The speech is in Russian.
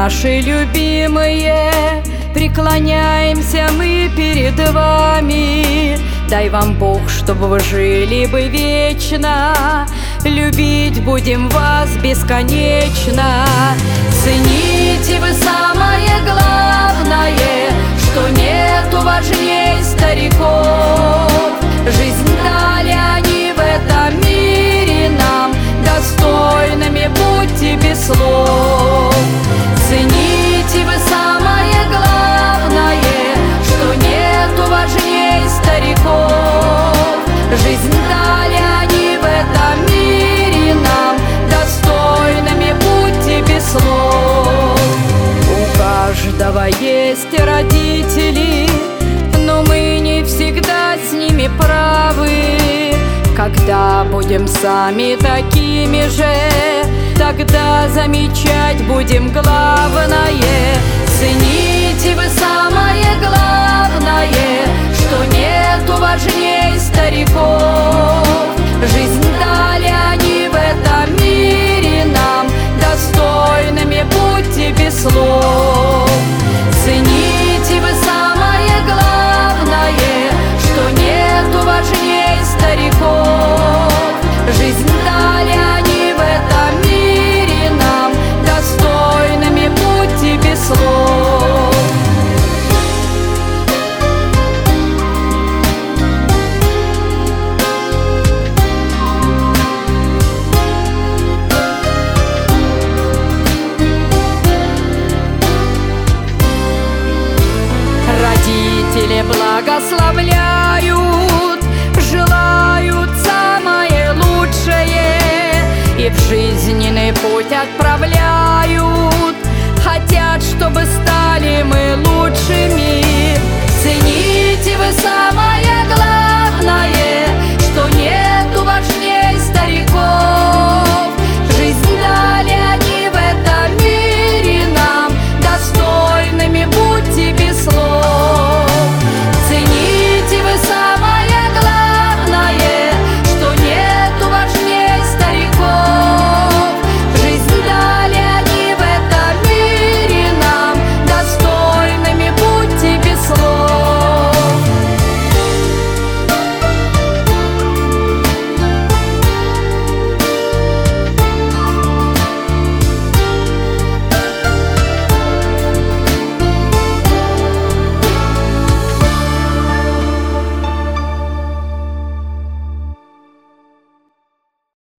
наши любимые, преклоняемся мы перед вами. Дай вам Бог, чтобы вы жили бы вечно, любить будем вас бесконечно. Цените вы самое главное, что нету важней стариков. Жизнь дали они в этом мире нам, достойными будьте без слов. Цените вы самое главное, что нету важней стариков. Жизнь дали они в этом мире нам, достойными будьте без слов. У каждого есть родители, но мы не всегда с ними правы. Когда будем сами такими же, тогда замечать будем главное. Цените вы самое главное, что нету важней стариков. Жизнь дали они в этом мире нам, достойными будьте без слов. Цените вы самое главное, что нету важней стариков. Жизнь дали они в этом мире нам, достойными будьте без слов. Родители благословляют, желают самое лучшее и в жизненный путь отправляют. Хотят, чтобы стали мы лучшими,